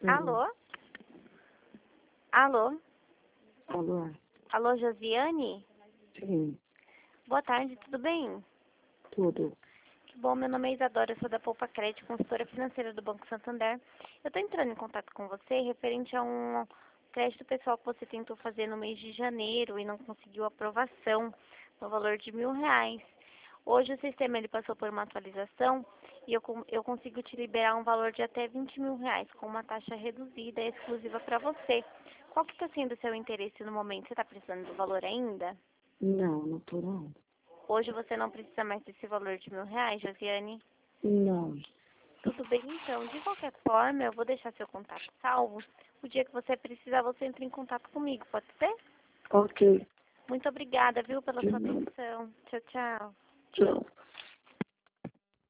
Alô? Alô? Alô? Alô? Alô, Josiane? Sim, Boa tarde, tudo bem? tudo. Que bom, meu nome é Isadora, eu sou da Poupa Crédito, consultora financeira do Banco Santander. Eu estou entrando em contato com você referente a um crédito pessoal que você tentou fazer no mês de janeiro e não conseguiu aprovação no valor de R$ 1.000. Hoje o sistema ele passou por uma atualização e eu consigo te liberar um valor de até R$ 20.000 com uma taxa reduzida e exclusiva para você. Qual que está sendo o seu interesse no momento? Você está precisando do valor ainda? Não, não tô não. Hoje você não precisa mais desse valor de R$ 1.000, Josiane? Não. Tudo bem, então. De qualquer forma, eu vou deixar seu contato salvo. O dia que você precisar, você entra em contato comigo, pode ser? Ok. Muito obrigada, viu, pela De sua nada. atenção. Tchau, tchau. Tchau.